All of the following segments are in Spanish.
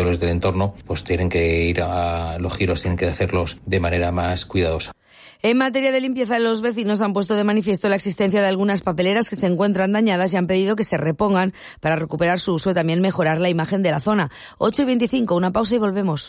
territorios del entorno, pues tienen que ir a los giros, tienen que hacerlos de manera más cuidadosa. En materia de limpieza, los vecinos han puesto de manifiesto la existencia de algunas papeleras que se encuentran dañadas y han pedido que se repongan para recuperar su uso y también mejorar la imagen de la zona. 8:25, una pausa y volvemos.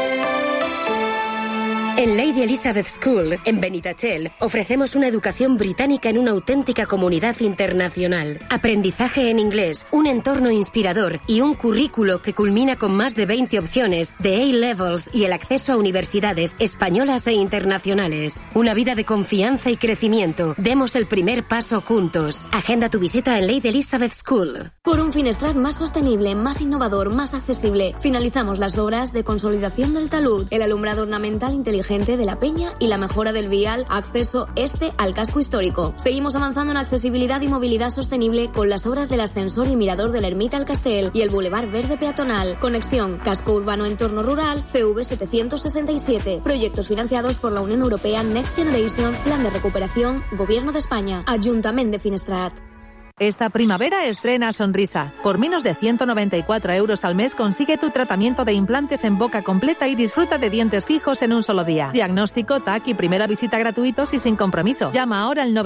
En Lady Elizabeth School, en Benitachell, ofrecemos una educación británica en una auténtica comunidad internacional. Aprendizaje en inglés, un entorno inspirador y un currículo que culmina con más de 20 opciones de A-Levels y el acceso a universidades españolas e internacionales. Una vida de confianza y crecimiento. Demos el primer paso juntos. Agenda tu visita en Lady Elizabeth School. Por un Finestrat más sostenible, más innovador, más accesible, finalizamos las obras de consolidación del talud, el alumbrado ornamental inteligente de la Peña y la mejora del vial acceso este al casco histórico. Seguimos avanzando en accesibilidad y movilidad sostenible con las obras del ascensor y mirador de la Ermita al Castel y el Boulevard Verde Peatonal. Conexión casco urbano entorno rural CV 767. Proyectos financiados por la Unión Europea Next Generation, Plan de Recuperación, Gobierno de España, Ayuntamiento de Finestrat. Esta primavera estrena Sonrisa. Por menos de 194 € al mes consigue tu tratamiento de implantes en boca completa y disfruta de dientes fijos en un solo día. Diagnóstico, TAC y primera visita gratuitos y sin compromiso. Llama ahora al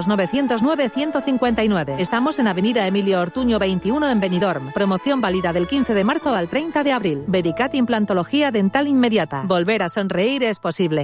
900-909-159. Estamos en Avenida Emilio Ortuño 21 en Benidorm. Promoción válida del 15 de marzo al 30 de abril. Vericat Implantología Dental Inmediata. Volver a sonreír es posible.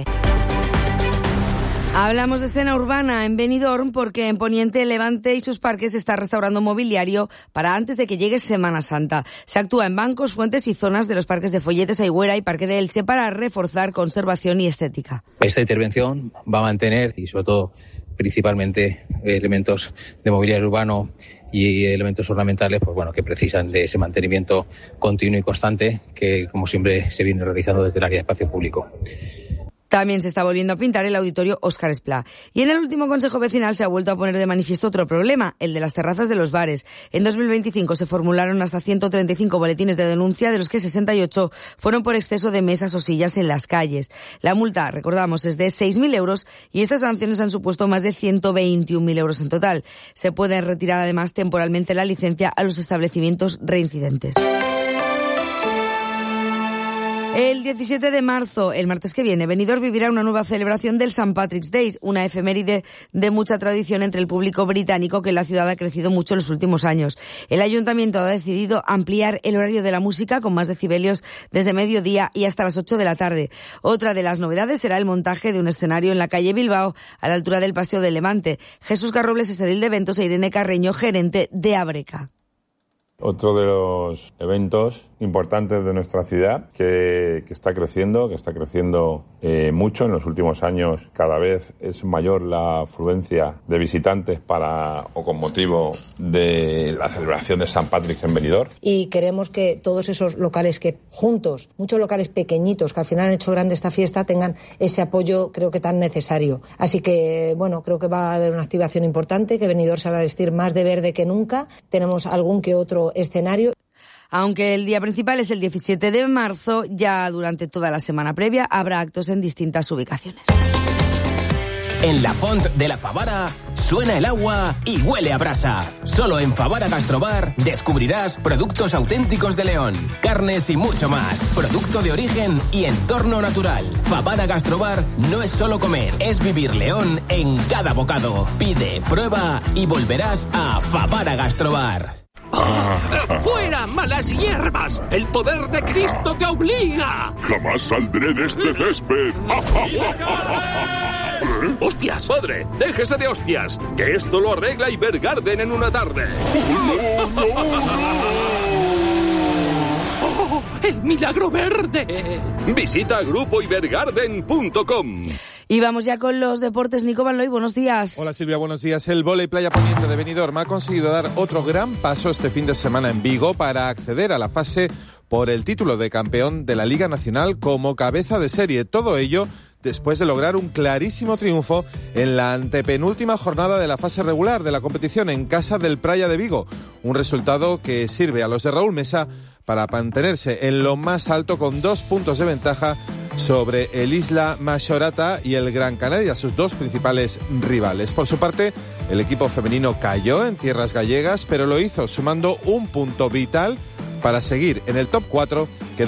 Hablamos de escena urbana en Benidorm porque en Poniente, Levante y sus parques se está restaurando mobiliario para antes de que llegue Semana Santa. Se actúa en bancos, fuentes y zonas de los parques de Folletes, Aigüera y Parque de Elche para reforzar conservación y estética. Esta intervención va a mantener y sobre todo principalmente elementos de mobiliario urbano y elementos ornamentales, pues bueno, que precisan de ese mantenimiento continuo y constante que, como siempre, se viene realizando desde el área de espacio público. También se está volviendo a pintar el auditorio Óscar Esplá. Y en el último Consejo Vecinal se ha vuelto a poner de manifiesto otro problema, el de las terrazas de los bares. En 2025 se formularon hasta 135 boletines de denuncia, de los que 68 fueron por exceso de mesas o sillas en las calles. La multa, recordamos, es de 6.000 € y estas sanciones han supuesto más de 121.000 € en total. Se puede retirar además temporalmente la licencia a los establecimientos reincidentes. El 17 de marzo, el martes que viene, Benidorm vivirá una nueva celebración del St. Patrick's Day, una efeméride de mucha tradición entre el público británico que en la ciudad ha crecido mucho en los últimos años. El ayuntamiento ha decidido ampliar el horario de la música con más decibelios desde mediodía y hasta las 8 de la tarde. Otra de las novedades será el montaje de un escenario en la calle Bilbao, a la altura del Paseo de Levante. Jesús Carrobles es edil de eventos e Irene Carreño, gerente de Abreca. Otro de los eventos importantes de nuestra ciudad que está creciendo mucho. En los últimos años cada vez es mayor la afluencia de visitantes con motivo de la celebración de St. Patrick's en Benidorm. Y queremos que todos esos locales que juntos, muchos locales pequeñitos que al final han hecho grande esta fiesta, tengan ese apoyo, creo que tan necesario. Así que, bueno, creo que va a haber una activación importante, que Benidorm se va a vestir más de verde que nunca. Tenemos algún que otro escenario. Aunque el día principal es el 17 de marzo, ya durante toda la semana previa habrá actos en distintas ubicaciones. En la Font de la Favara suena el agua y huele a brasa. Solo en Favara Gastrobar descubrirás productos auténticos de León, carnes y mucho más. Producto de origen y entorno natural. Favara Gastrobar no es solo comer, es vivir León en cada bocado. Pide, prueba y volverás a Favara Gastrobar. ¡Fuera, malas hierbas! ¡El poder de Cristo te obliga! ¡Jamás saldré de este césped! ¡Hostias! ¡Padre, déjese de hostias! ¡Que esto lo arregla Ibergarden en una tarde! ¡Oh, el milagro verde! Visita grupoibergarden.com. Y vamos ya con los deportes. Nico Vanloy, buenos días. Hola Silvia, buenos días. El vóley playa poniente de Benidorm ha conseguido dar otro gran paso este fin de semana en Vigo para acceder a la fase por el título de campeón de la Liga Nacional como cabeza de serie. Todo ello después de lograr un clarísimo triunfo en la antepenúltima jornada de la fase regular de la competición en casa del Praia de Vigo. Un resultado que sirve a los de Raúl Mesa para mantenerse en lo más alto con 2 puntos de ventaja sobre el Isla Majorata y el Gran Canaria, sus dos principales rivales. Por su parte, el equipo femenino cayó en tierras gallegas, pero lo hizo sumando un punto vital para seguir en el top 4 que